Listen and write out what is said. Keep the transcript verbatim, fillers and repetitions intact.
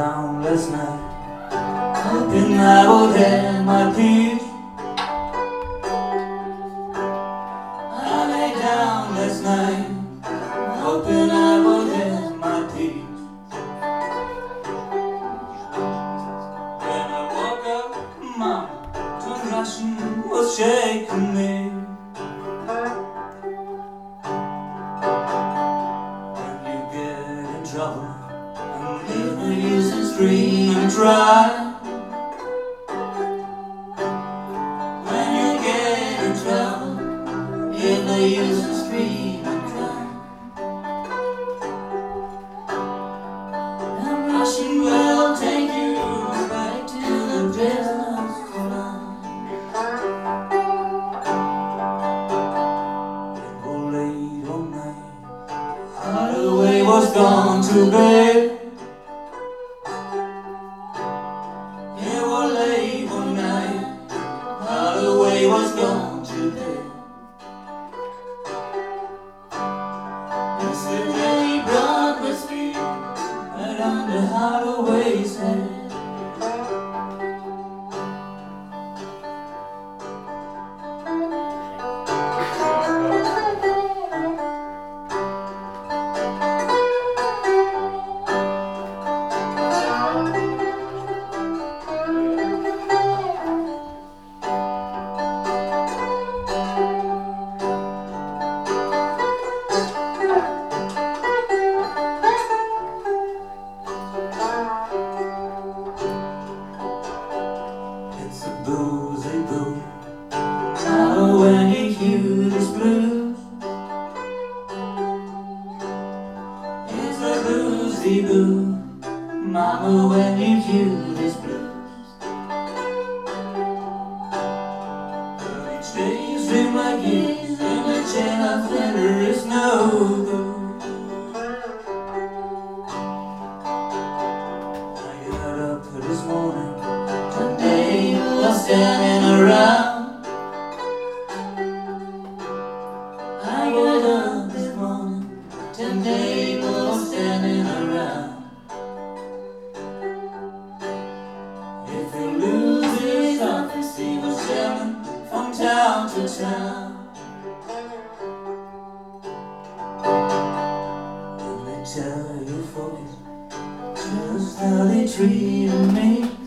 down last night, hoping I would have my peace. I lay down last night, hoping I would have my peace. When I woke up, Mama, Tom Russian was shaking me. When you get in trouble, and leave no use in scream and try. When you get in trouble, if they use to scream and cry. I'm rushing will take you back to the prisoners of mine. It was late one night, Hardaway was gone to bed. It was late one night, Hardaway was gone to bed. Yesterday brought whiskey right under Hardaway's head. It's a boozy boo, Mama, when you hear this blues. It's a boozy boo, Mama, when you hear this blues. But each day you swim like years in the chain of winter is no good. I got up this morning, today was standing around. I got up this morning, ten people was standing around. If you lose his office, he was selling from town to town. Let me tell you folks just how they treated me.